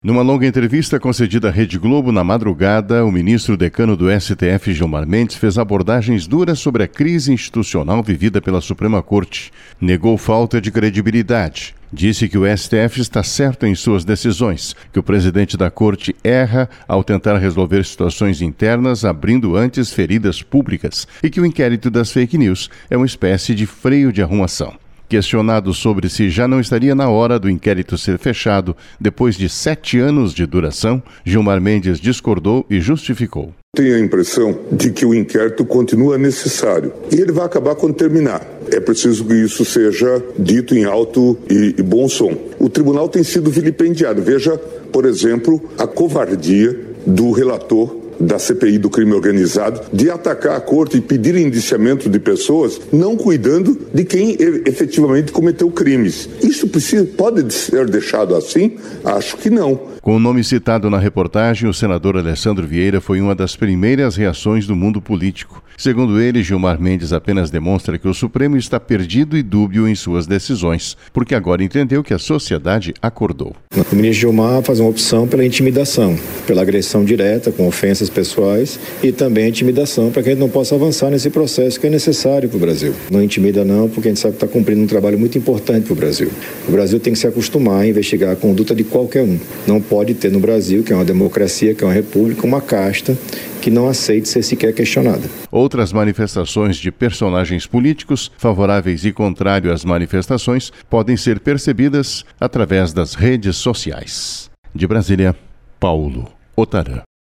Numa longa entrevista concedida à Rede Globo na madrugada, o ministro decano do STF, Gilmar Mendes, fez abordagens duras sobre a crise institucional vivida pela Suprema Corte. Negou falta de credibilidade. Disse que o STF está certo em suas decisões, que o presidente da Corte erra ao tentar resolver situações internas, abrindo antes feridas públicas, e que o inquérito das fake news é uma espécie de freio de arrumação. Questionado sobre se já não estaria na hora do inquérito ser fechado depois de 7 anos de duração, Gilmar Mendes discordou e justificou. Tenho a impressão de que o inquérito continua necessário e ele vai acabar quando terminar. É preciso que isso seja dito em alto e bom som. O tribunal tem sido vilipendiado. Veja, por exemplo, a covardia do relator da CPI do crime organizado, de atacar a corte e pedir indiciamento de pessoas, não cuidando de quem efetivamente cometeu crimes. Isso pode ser deixado assim? Acho que não. Com o nome citado na reportagem, o senador Alessandro Vieira foi uma das primeiras reações do mundo político. Segundo ele, Gilmar Mendes apenas demonstra que o Supremo está perdido e dúbio em suas decisões, porque agora entendeu que a sociedade acordou. O ministro Gilmar faz uma opção pela intimidação, pela agressão direta, com ofensas pessoais, e também a intimidação para que a gente não possa avançar nesse processo que é necessário para o Brasil. Não intimida não, porque a gente sabe que está cumprindo um trabalho muito importante para o Brasil. O Brasil tem que se acostumar a investigar a conduta de qualquer um. Não pode ter no Brasil, que é uma democracia, que é uma república, uma casta que não aceite ser sequer questionada. Outras manifestações de personagens políticos, favoráveis e contrários às manifestações, podem ser percebidas através das redes sociais. De Brasília, Paulo Otarã.